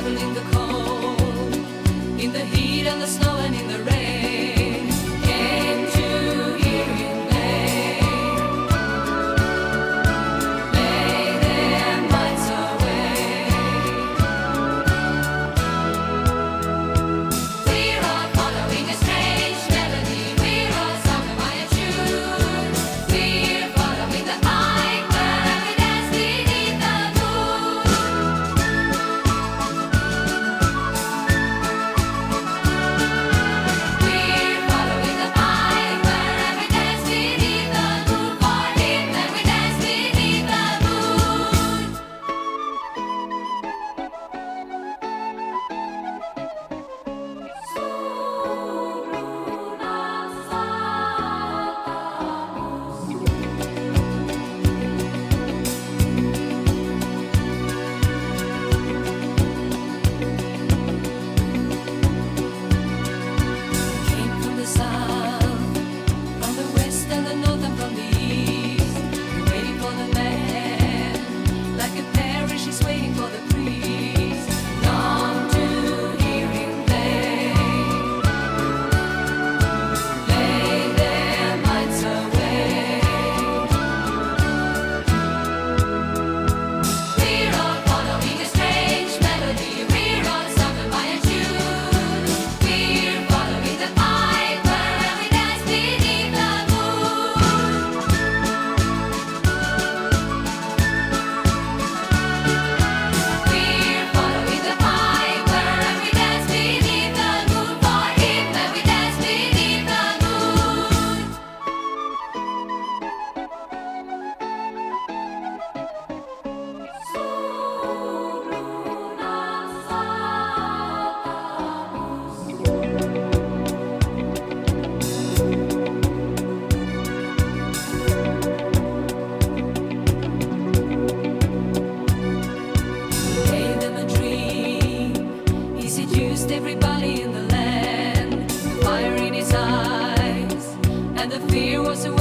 travel in the cold, in the heat and the snow and in the rain. Came to hear him lay their minds away. We're all following a strange melody. We're all sung by a tune. We're following the pipe where we dance beneath the moon. We're following the pipe where we dance beneath the moon. For him that we dance beneath the moon. Came from the south, from the west and the north and from the east. We're waiting for the man, like a parish is waiting for the priest. Long to hear him lay their minds away. We're all following a strange melody. We're all sung by a tune. We're following the pipe where we dance beneath the moon. We're following the pipe where we dance beneath the moon. For him that we dance beneath the moon. Gave them a dream. He seduced everybody in the land. The fire in his eyes and the fear was a